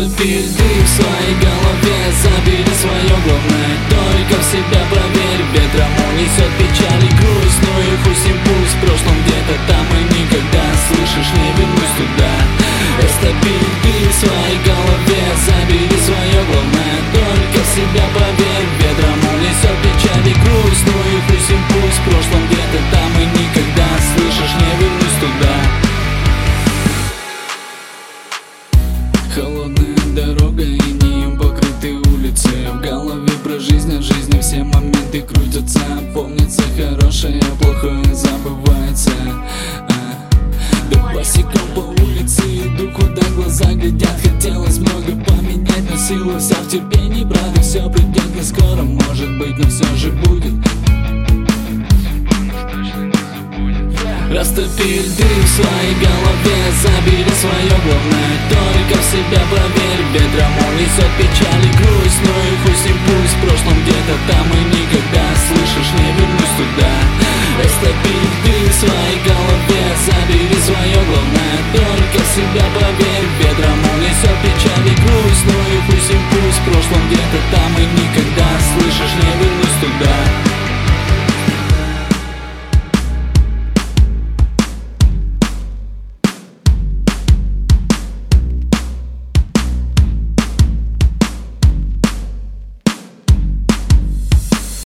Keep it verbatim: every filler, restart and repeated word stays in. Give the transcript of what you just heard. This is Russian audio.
Растопи ты в своей голове, забери свое главное. Только в себя проверь, ветром унесет печаль и грусть. Ну и пусть им пусть, в прошлом где-то там и никогда, слышишь, не вернусь туда. Растопи ты в своей голове, забери свое главное. Только в себя поверь, ветром унесет печаль и грусть. Ну и пусть им пусть, в прошлом где-то там и никогда, слышишь, не вернусь туда. Холодная дорога и неим покрыты улицы. В голове про жизнь, от жизни все моменты крутятся. Помнится хорошее, плохое забывается. а. Да босиком по улице иду, куда глаза глядят. Хотелось много поменять, но сила вся в терпении, брат. И все придет не скоро, может быть, но все же будет. Растопи ты в своей голове, забери свое главное. Только в себя проверь, ветром унесет печаль и грусть. Ну и пусть им пусть, в прошлом где-то там и никогда, слышишь, не вернусь туда. Растопи ты в своей голове, забери свое главное. Только в себя